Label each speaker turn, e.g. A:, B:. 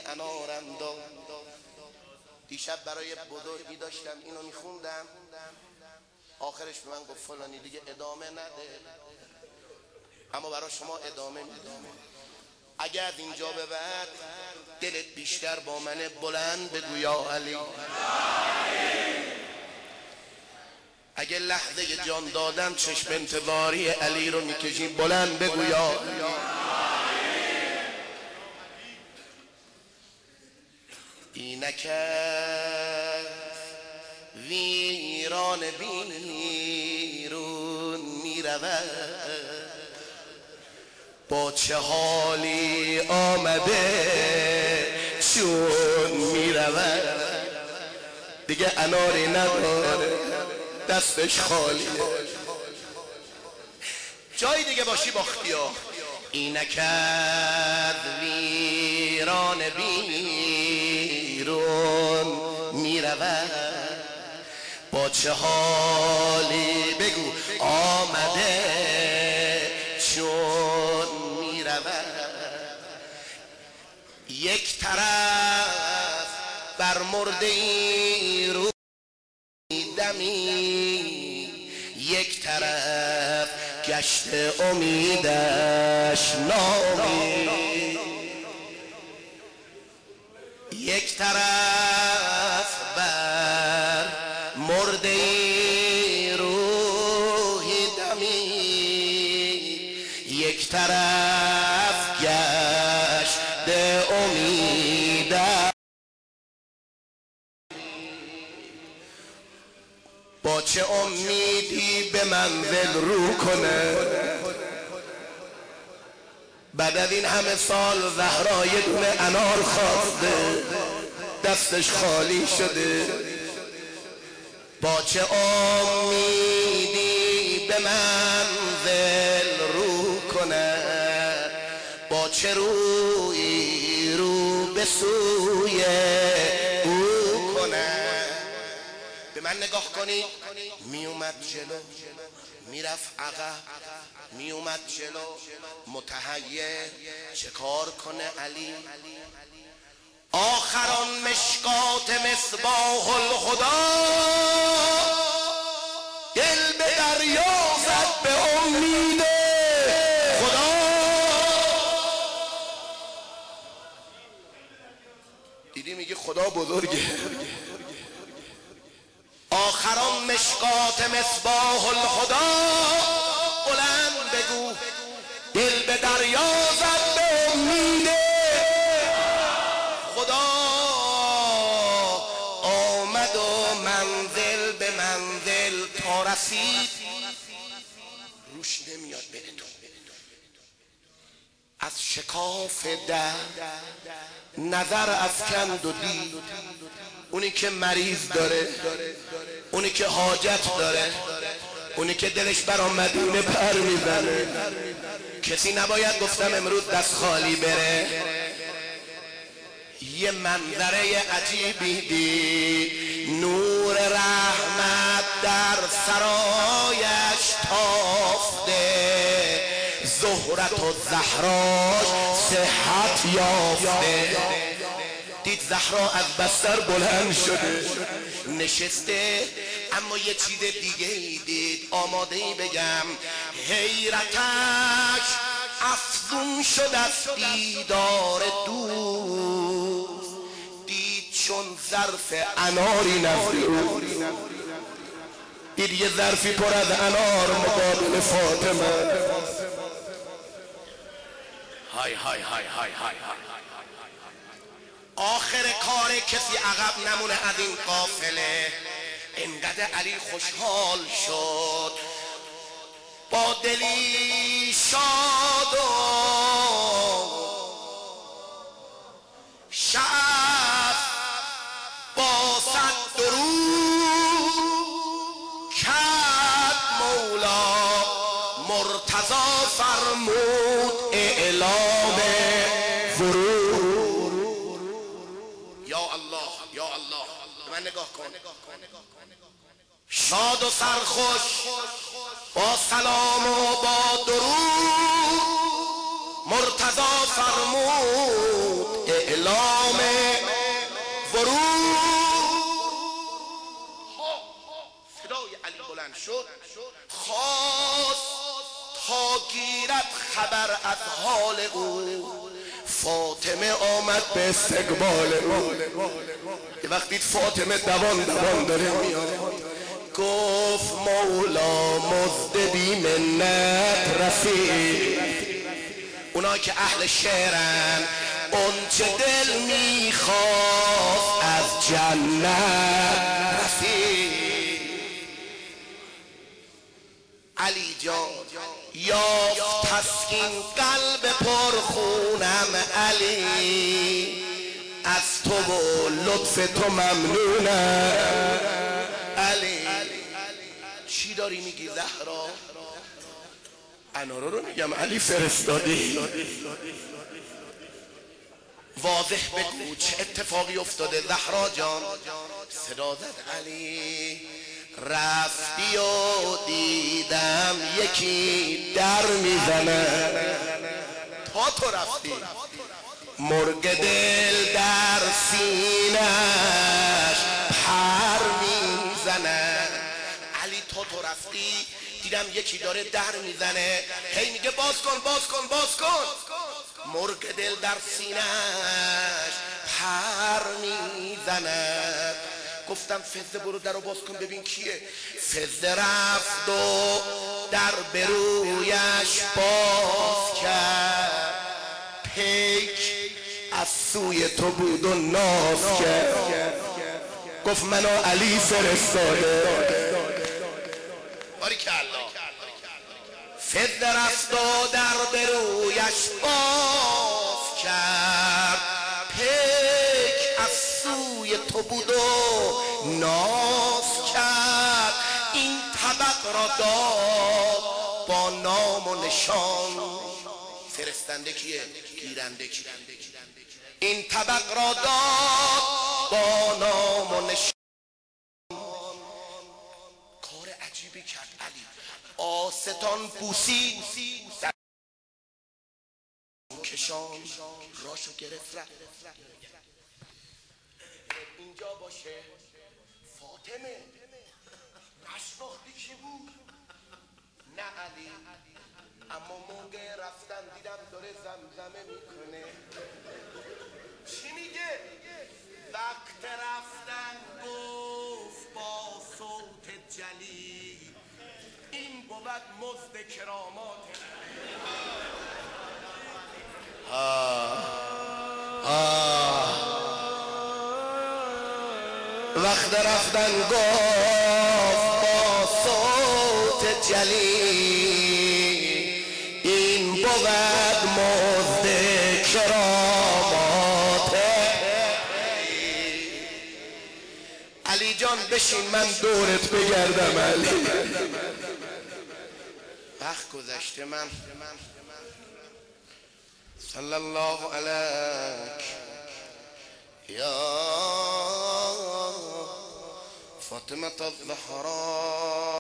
A: انارم داد. دیشب برای بزرگی داشتم اینو میخوندم، آخرش به من گفت فلانی دیگه ادامه نده، اما برای شما ادامه میدم. اگر از اینجا به بعد دلت بیشتر با من بلند بگو یا علی. اگه لحظه جان دادن چشم انتظاری علی رو میکشی بلند بگو یا علی. اینک ویران بیرون میرود، با چه حالی آمده چون میرود. دیگه اناری نداره، دستش خالیه، جای دیگه باشی باختیا. اینک ویران بیرون میرود، با چه حالی بگو آمده چون میرود. یک طرف بر مرده ای رو دمی، یک طرف گشت امیدش نامی، یک طرف بر مرده روحی دمی، یک طرف گشت امیدش. با چه امیدی به منزل رو کنه؟ بعد از این همه سال زهرا یه دونه انار خواسته، دستش خالی شده. با چه امیدی به منزل رو کنه؟ با چه روی رو به سوی او کنه؟ به من نگاه کنید، می اومد جلو، میرفت عقب، می اومد جلو، متحیر چه کار کنه علی؟ آخران مشکات مصباح الهدی، دل به دریا زد به امید خدا. دیدی میگه خدا بزرگه. آخران مشکات مصباح الهدی، بلند بگو دل به دریا زد به امید خدا. آمد و منزل به منزل تا رسید، روش نمیاد بره تو. از شکاف در نظر افکند و دید، اونی که مریض داره، اونی که حاجت داره، اونی که دلش برا مدینه پر میزنه. کسی نباید گفتم امروز دست خالی بره. یه منظره عجیبی دید، نور رحمت در سرایش تافته، زهرت و زهراش صحت یافته. دید زهرا از بستر بلند شده نشسته، اما یه چیز دیگه ای دید. آماده ای بگم حیرتش افزون شد از دیدار دوست. دید چون ظرف اناری نزد، دید یه ظرفی پر از انار مقابل فاطمه. های های های های های آخر کار کسی عقب نمونه از این قافله. انقدر علی خوشحال شد، با دلی شاد و شب با صد درود کرد مولا مرتضی فرمود اعلام ورود. یا الله یا الله، به من نگاه کن. شاد و سرخوش با سلام و با درود مرتضی فرمود اعلام خواست تا گیرد خبر از حال او. فاطمه آمد به استقبال او. یه وقتی فاطمه دوان داره میاد، گفت مولا مزد بی منت رفیق. اونا که اهل شعرن، اون چه دل میخواست از جنت رفیق. علی جان یافت تسکین قلب پرخونم، علی از تو و لطف تو ممنونم. علی چی داری میگی زهرا؟ انارا رو میگم علی فرستادی. واضح بگو چه اتفاقی افتاده زهرا جان؟ صدا زد علی رفتی و دیدم یکی در میزنه. تا تو رفتی مرگ دل در سینش پر میزنه. علی تا تو رفتی دیدم یکی داره در میزنه، هی میگه باز کن باز کن باز کن. مرگ دل در سینش پر میزنه. گفتم فزه برو در رو باز کن ببین کیه. فزه رفت و در برویش باز کرد، پیک از سوی تو بود و ناز کرد. گفت منو علی فرستاده. باریکالله. فزه رفت و در برویش باز کرد، پیک از سوی تو بود و ناز کرد. این طبق را داد با نام و نشان. فرستنده کیه؟ گیرنده کیه؟ این طبق را داد با نام و نشان. کار عجیبی کرد علی. آستان بوسید در کشان، راشو گرفت رفت. اینجا باشه فاطمه نشناختی کی بود؟ نه علی، اما موقع رفتن دیدم داره زمزمه میکنه. چی میگه؟ وقت رفتن گفت با صوت جلی، این بود مزد کرامات. وقت رفتن گفت با صوت جلی، این بود مزد کرامات. علی جان بشین من دورت بگردم. علی وقت گذشته. من صلی الله علیک یا فاطمه الزهرا.